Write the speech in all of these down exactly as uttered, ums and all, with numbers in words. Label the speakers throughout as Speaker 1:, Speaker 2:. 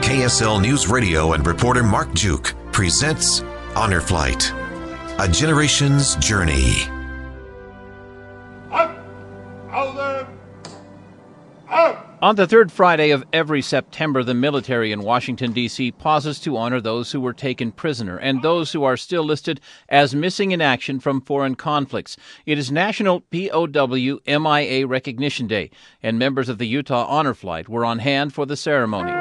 Speaker 1: K S L News Radio and reporter Mark Juke presents Honor Flight, a generation's journey.
Speaker 2: Up! Out there! Up!
Speaker 3: On the third Friday of every September, the military in Washington, D C pauses to honor those who were taken prisoner and those who are still listed as missing in action from foreign conflicts. It is National P O W M I A Recognition Day, and members of the Utah Honor Flight were on hand for the ceremony.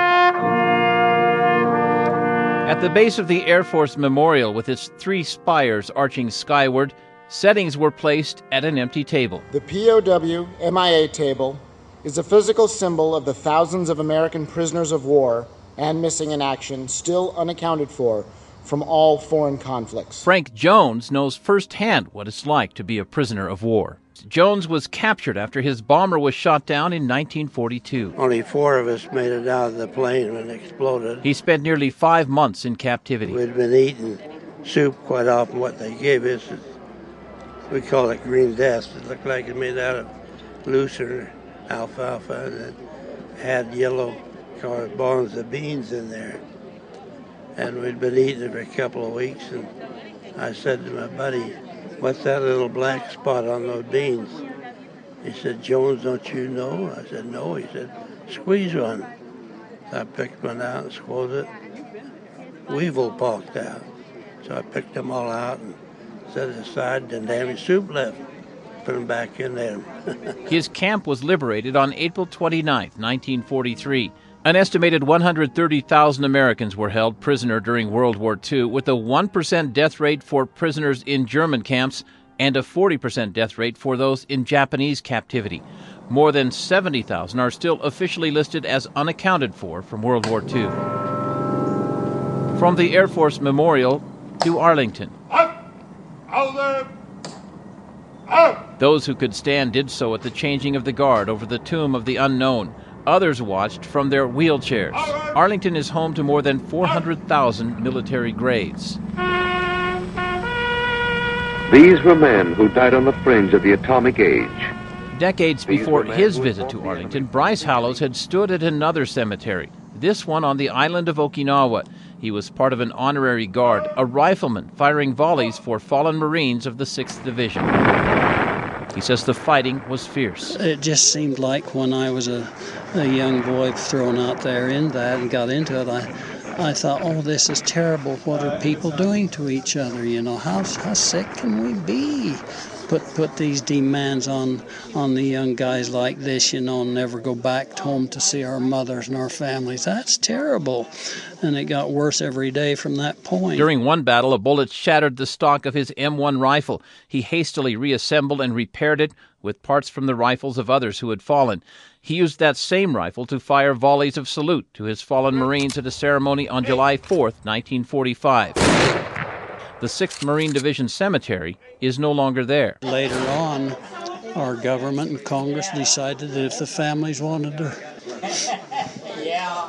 Speaker 3: At the base of the Air Force Memorial, with its three spires arching skyward, settings were placed at an empty table.
Speaker 4: The P O W M I A table is a physical symbol of the thousands of American prisoners of war and missing in action still unaccounted for from all foreign conflicts.
Speaker 3: Frank Jones knows firsthand what it's like to be a prisoner of war. Jones was captured after his bomber was shot down in nineteen forty-two.
Speaker 5: Only four of us made it out of the plane when it exploded.
Speaker 3: He spent nearly five months in captivity.
Speaker 5: We'd been eating soup quite often. What they gave us, we call it green dust. It looked like it made out of looser alfalfa, and it had yellow colored bones of beans in there. And we'd been eating it for a couple of weeks, and I said to my buddy, "What's that little black spot on those beans?" He said, "Jones, don't you know?" I said, "No." He said, "Squeeze one." So I picked one out and squeezed it. Weevil poked out. So I picked them all out and set it aside, and damn soup left. Put them back in there.
Speaker 3: His camp was liberated on April twenty-ninth, nineteen forty-three. An estimated one hundred thirty thousand Americans were held prisoner during World War Two, with a one percent death rate for prisoners in German camps and a forty percent death rate for those in Japanese captivity. More than seventy thousand are still officially listed as unaccounted for from World War Two. From the Air Force Memorial to Arlington.
Speaker 2: Up! Out there! Up!
Speaker 3: Those who could stand did so at the changing of the guard over the tomb of the unknown. Others watched from their wheelchairs. Arlington is home to more than four hundred thousand military graves.
Speaker 6: These were men who died on the fringe of the atomic age.
Speaker 3: Decades before his visit to Arlington, Bryce Hallows had stood at another cemetery, this one on the island of Okinawa. He was part of an honorary guard, a rifleman firing volleys for fallen Marines of the sixth Division. He says the fighting was fierce.
Speaker 7: It just seemed like when I was a, a young boy thrown out there in that and got into it, I I thought, oh, this is terrible. What are people doing to each other? You know, how how sick can we be? Put put these demands on on the young guys like this, you know, and never go back home to see our mothers and our families. That's terrible. And it got worse every day from that point.
Speaker 3: During one battle, a bullet shattered the stock of his M one rifle. He hastily reassembled and repaired it with parts from the rifles of others who had fallen. He used that same rifle to fire volleys of salute to his fallen Marines at a ceremony on July fourth, nineteen forty-five. The sixth Marine Division Cemetery is no longer there.
Speaker 7: Later on, our government and Congress decided that if the families wanted to...
Speaker 8: Yeah.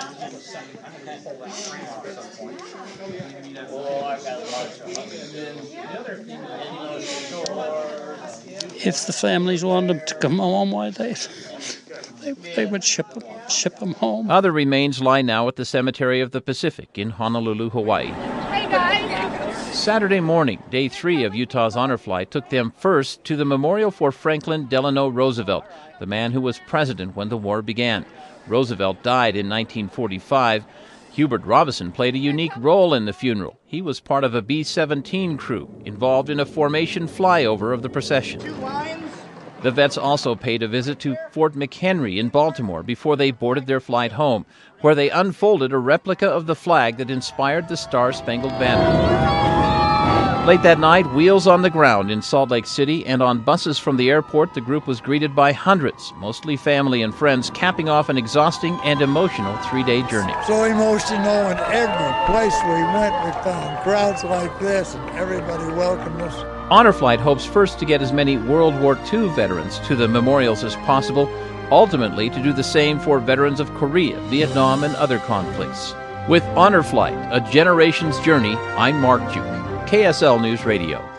Speaker 7: If the families wanted them to come home, why they, they, they would ship them, ship them home.
Speaker 3: Other remains lie now at the Cemetery of the Pacific in Honolulu, Hawaii.
Speaker 8: Hey, guys.
Speaker 3: Saturday morning, day three of Utah's Honor Flight took them first to the memorial for Franklin Delano Roosevelt, the man who was president when the war began. Roosevelt died in nineteen forty-five. Hubert Robison played a unique role in the funeral. He was part of a B seventeen crew involved in a formation flyover of the procession. The vets also paid a visit to Fort McHenry in Baltimore before they boarded their flight home, where they unfolded a replica of the flag that inspired the Star-Spangled Banner. Late that night, wheels on the ground in Salt Lake City, and on buses from the airport, the group was greeted by hundreds, mostly family and friends, capping off an exhausting and emotional three-day journey.
Speaker 9: So emotional, and every place we went, we found crowds like this, and everybody welcomed us.
Speaker 3: Honor Flight hopes first to get as many World War Two veterans to the memorials as possible, ultimately to do the same for veterans of Korea, Vietnam, and other conflicts. With Honor Flight, a generation's journey, I'm Mark Juke, K S L News Radio.